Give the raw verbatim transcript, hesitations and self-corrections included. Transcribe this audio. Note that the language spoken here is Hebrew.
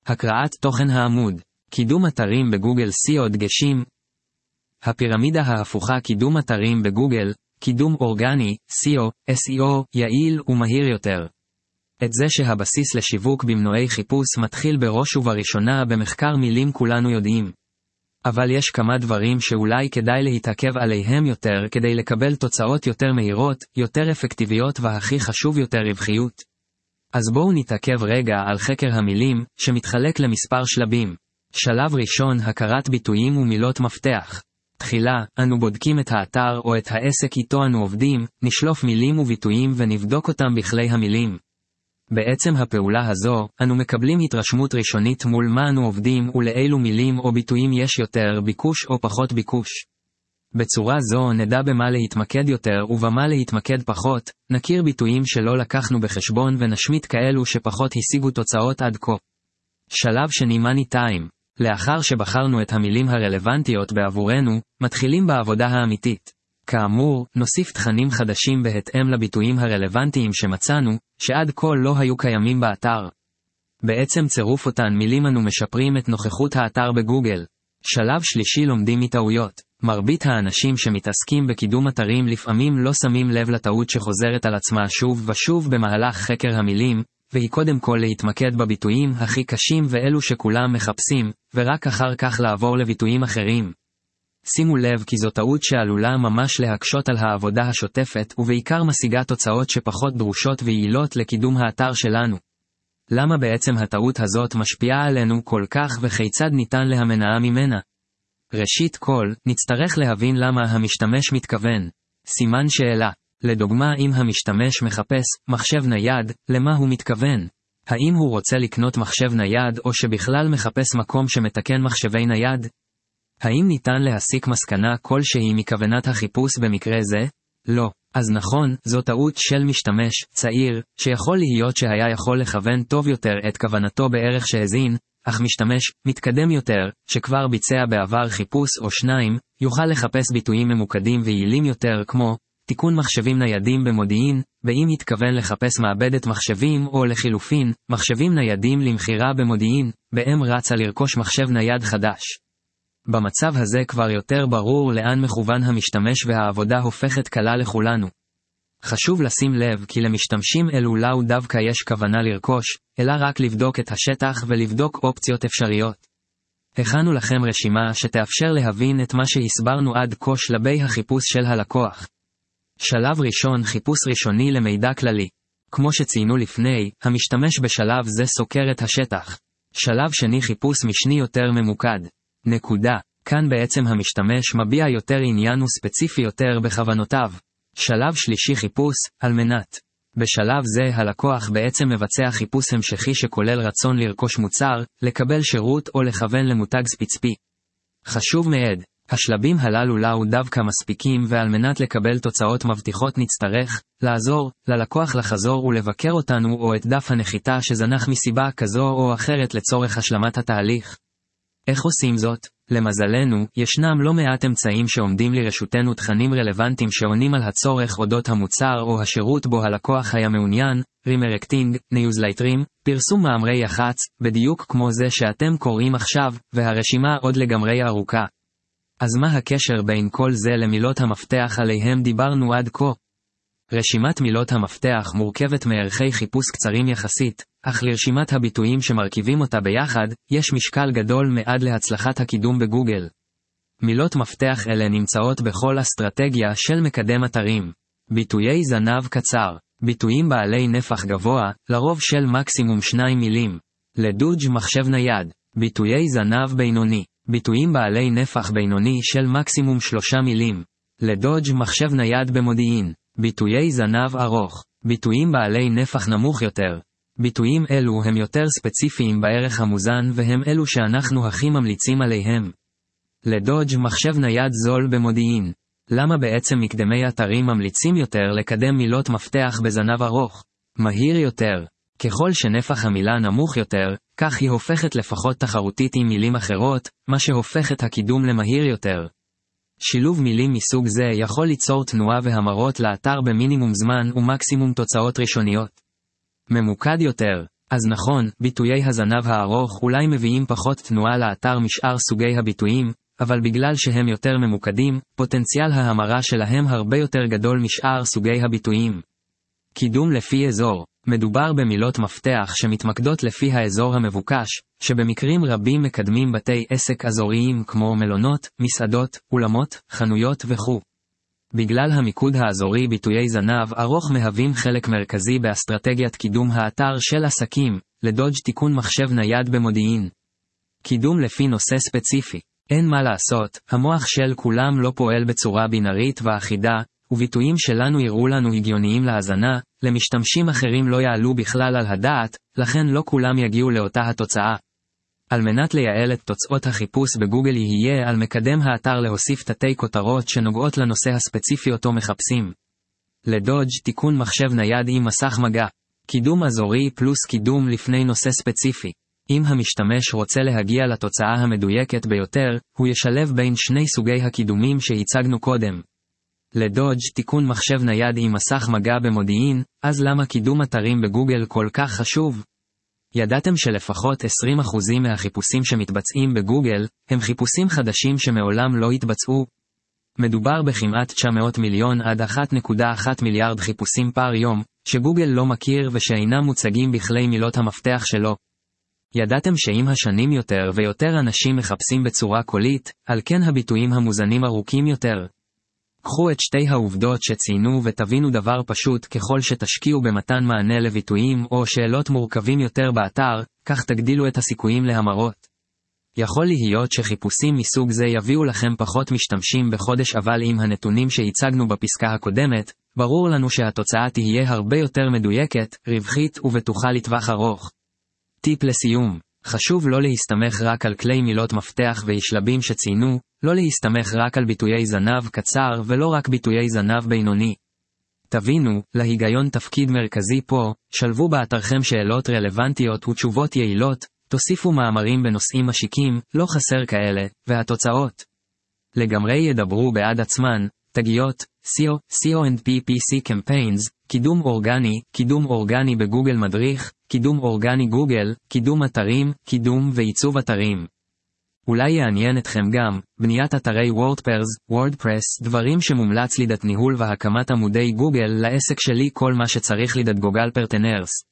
הקראת תוכן העמוד. קידום אתרים בגוגל סי או דגשים. הפירמידה ההפוכה קידום אתרים בגוגל, קידום אורגני, סי או, אס אי או, יעיל ומהיר יותר. את זה שהבסיס לשיווק במנועי חיפוש מתחיל בראש ובראשונה במחקר מילים כולנו יודעים. אבל יש כמה דברים שאולי כדאי להתעכב עליהם יותר כדי לקבל תוצאות יותר מהירות, יותר אפקטיביות והכי חשוב יותר רווחיות. אז בואו נתעכב רגע על חקר המילים, שמתחלק למספר שלבים. שלב ראשון, הכרת ביטויים ומילות מפתח. תחילה, אנו בודקים את האתר או את העסק איתו אנו עובדים, נשלוף מילים וביטויים ונבדוק אותם בכלי המילים. בעצם הפעולה הזו, אנו מקבלים התרשמות ראשונית מול מה אנו עובדים ולאילו מילים או ביטויים יש יותר ביקוש או פחות ביקוש. בצורה זו נדע במה להתמקד יותר ובמה להתמקד פחות, נכיר ביטויים שלא לקחנו בחשבון ונשמיט כאלו שפחות השיגו תוצאות עד כה. שלב שני, מאני טיים. לאחר שבחרנו את המילים הרלוונטיות בעבורנו, מתחילים בעבודה האמיתית. כאמור, נוסיף תכנים חדשים בהתאם לביטויים הרלוונטיים שמצאנו, שעד כה לא היו קיימים באתר. בעצם צירוף אותן מילים אנו משפרים את נוכחות האתר בגוגל. שלב שלישי, לומדים מטעויות. מרבית האנשים שמתעסקים בקידום אתרים לפעמים לא שמים לב לטעות שחוזרת על עצמה שוב ושוב במהלך חקר המילים, והיא קודם כל להתמקד בביטויים הכי קשים ואלו שכולם מחפשים, ורק אחר כך לעבור לביטויים אחרים. שימו לב כי זו טעות שעלולה ממש להקשות על העבודה השוטפת ובעיקר משיגה תוצאות שפחות דרושות ויעילות לקידום האתר שלנו. למה בעצם הטעות הזאת משפיעה עלינו כל כך וכיצד ניתן להימנע ממנה? ראשית כל, נצטרך להבין למה המשתמש מתכוון. סימן שאלה. לדוגמה, אם המשתמש מחפש מחשב נייד, למה הוא מתכוון? האם הוא רוצה לקנות מחשב נייד או שבכלל מחפש מקום שמתקן מחשבי נייד? האם ניתן להסיק מסקנה כלשהי מכוונת החיפוש במקרה זה? לא. אז נכון, זו טעות של משתמש צעיר, שיכול להיות שהיה יכול לכוון טוב יותר את כוונתו בערך שהזין, אך משתמש מתקדם יותר, שכבר ביצע בעבר חיפוש או שניים, יוכל לחפש ביטויים ממוקדים ויעילים יותר כמו תיקון מחשבים ניידים במודיעין, ואם יתכוון לחפש מעבדת מחשבים או לחילופין, מחשבים ניידים למכירה במודיעין, בהם רצה לרכוש מחשב נייד חדש. במצב הזה כבר יותר ברור לאן מכוון המשתמש והעבודה הופכת קלה לכולנו. חשוב לשים לב כי למשתמשים אלו לאו דווקא יש כוונה לרכוש, אלא רק לבדוק את השטח ולבדוק אופציות אפשריות. הכנו לכם רשימה שתאפשר להבין את מה שהסברנו עד כה שלבי החיפוש של הלקוח. שלב ראשון, חיפוש ראשוני למידע כללי. כמו שציינו לפני, המשתמש בשלב זה סוקר את השטח. שלב שני, חיפוש משני יותר ממוקד. נקודה. כאן בעצם המשתמש מביע יותר עניין וספציפי יותר בכוונותיו. שלב שלישי, חיפוש, על מנת. בשלב זה הלקוח בעצם מבצע חיפוש המשכי שכולל רצון לרכוש מוצר, לקבל שירות או לכוון למותג ספציפי. חשוב מאוד, השלבים הללו לאו דווקא מספיקים ועל מנת לקבל תוצאות מבטיחות נצטרך לעזור ללקוח לחזור ולבקר אותנו או את דף הנחיתה שזנח מסיבה כזו או אחרת לצורך השלמת התהליך. איך עושים זאת? למזלנו, ישנם לא מעט אמצעים שעומדים לרשותנו תכנים רלוונטיים שעונים על הצורך אודות המוצר או השירות בו הלקוח היה מעוניין, רימרקטינג, ניוזלייטרים, פרסום מאמרי יח"צ, בדיוק כמו זה שאתם קוראים עכשיו, והרשימה עוד לגמרי ארוכה. אז מה הקשר בין כל זה למילות המפתח עליהם דיברנו עד כה? רשימת מילות המפתח מורכבת מערכי חיפוש קצרים יחסית, אך לרשימת הביטויים שמרכיבים אותה ביחד, יש משקל גדול מעד להצלחת הקידום בגוגל. מילות מפתח אלה נמצאות בכל אסטרטגיה של מקדם אתרים. ביטויי זנב קצר, ביטויים בעלי נפח גבוה, לרוב של מקסימום שניים מילים. לדוג' מחשב נייד, ביטויי זנב בינוני, ביטויים בעלי נפח בינוני של מקסימום שלושה מילים. לדוג' מחשב נייד במודיעין, ביטויי זנב ארוך, ביטויים בעלי נפח נמוך יותר. ביטויים אלו הם יותר ספציפיים בערך המוזן והם אלו שאנחנו הכי ממליצים עליהם. לדוג' מחשב נייד זול במודיעין. למה בעצם מקדמי אתרים ממליצים יותר לקדם מילות מפתח בזנב ארוך? מהיר יותר. ככל שנפח המילה נמוך יותר, כך היא הופכת לפחות תחרותית עם מילים אחרות, מה שהופך את הקידום למהיר יותר. שילוב מילים מסוג זה יכול ליצור תנועה והמרות לאתר במינימום זמן ומקסימום תוצאות ראשוניות. ממוקד יותר. אז נכון, ביטויי הזנב הארוך אולי מביאים פחות תנועה לאתר משאר סוגי הביטויים, אבל בגלל שהם יותר ממוקדים, פוטנציאל ההמרה שלהם הרבה יותר גדול משאר סוגי הביטויים. קידום לפי אזור. מדובר במילות מפתח שמתמקדות לפי האזור המבוקש, שבמקרים רבים מקדמים בתי עסק אזוריים כמו מלונות, מסעדות, אולמות, חנויות וכו'. בגלל המיקוד האזורי ביטויי זנב ארוך מהווים חלק מרכזי באסטרטגיית קידום האתר של עסקים, לדודג' תיקון מחשב נייד במודיעין. קידום לפי נושא ספציפי. אין מה לעשות, המוח של כולם לא פועל בצורה בינארית ואחידה, וביטויים שלנו יראו לנו הגיוניים להאזנה, למשתמשים אחרים לא יעלו בכלל על הדעת, לכן לא כולם יגיעו לאותה התוצאה. על מנת לייעל את תוצאות החיפוש בגוגל יהיה על מקדם האתר להוסיף תתי כותרות שנוגעות לנושא הספציפי אותו מחפשים. לדודג' תיקון מחשב נייד עם מסך מגע. קידום אזורי פלוס קידום לפני נושא ספציפי. אם המשתמש רוצה להגיע לתוצאה המדויקת ביותר, הוא ישלב בין שני סוגי הקידומים שהצגנו קודם. לדודג' תיקון מחשב נייד עם מסך מגע במודיעין, אז למה קידום אתרים בגוגל כל כך חשוב? ידעתם שלפחות עשרים אחוז מהחיפושים שמתבצעים בגוגל, הם חיפושים חדשים שמעולם לא התבצעו? מדובר בכמעט תשע מאות מיליון עד אחת נקודה אחת מיליארד חיפושים פר יום, שגוגל לא מכיר ושאינם מוצגים בכלי מילות המפתח שלו. ידעתם שעם השנים יותר ויותר אנשים מחפשים בצורה קולית, על כן הביטויים המוזנים ארוכים יותר. קחו את שתי העובדות שציינו ותבינו דבר פשוט ככל שתשקיעו במתן מענה לביטויים או שאלות מורכבים יותר באתר, כך תגדילו את הסיכויים להמרות. יכול להיות שחיפושים מסוג זה יביאו לכם פחות משתמשים בחודש, אבל עם הנתונים שהצגנו בפסקה הקודמת, ברור לנו שהתוצאה תהיה הרבה יותר מדויקת, רווחית ובטוחה לטווח ארוך. טיפ לסיום. חשוב לא להסתמך רק על כלי מילות מפתח וישלבים שציינו, לא להסתמך רק על ביטויי זנב קצר ולא רק ביטויי זנב בינוני. תבינו, להיגיון תפקיד מרכזי פה, שלבו באתרכם שאלות רלוונטיות ותשובות יעילות, תוסיפו מאמרים בנושאים משיקים, לא חסר כאלה, והתוצאות לגמרי ידברו בעד עצמן. תגיות, סי או, סי או אנד פי פי סי Campaigns, קידום אורגני, קידום אורגני בגוגל מדריך, קידום אורגני גוגל, קידום אתרים, קידום ועיצוב אתרים. אולי יעניין אתכם גם, בניית אתרי וורדפרס, וורדפרס, דברים שמומלץ לידת ניהול והקמת עמודי גוגל לעסק שלי, כל מה שצריך לידת גוגל פרטנרס.